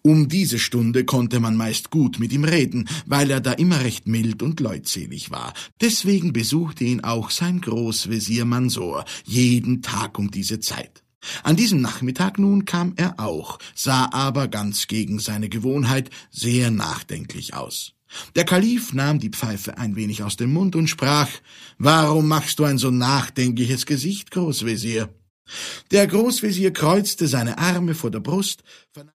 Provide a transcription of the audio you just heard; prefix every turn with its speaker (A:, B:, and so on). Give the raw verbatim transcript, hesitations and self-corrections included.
A: Um diese Stunde konnte man meist gut mit ihm reden, weil er da immer recht mild und leutselig war. Deswegen besuchte ihn auch sein Großvezier Mansor jeden Tag um diese Zeit. An diesem Nachmittag nun kam er auch, sah aber ganz gegen seine Gewohnheit sehr nachdenklich aus. Der Kalif nahm die Pfeife ein wenig aus dem Mund und sprach: »Warum machst du ein so nachdenkliches Gesicht, Großvezier?« Der Großvezier kreuzte seine Arme vor der Brust,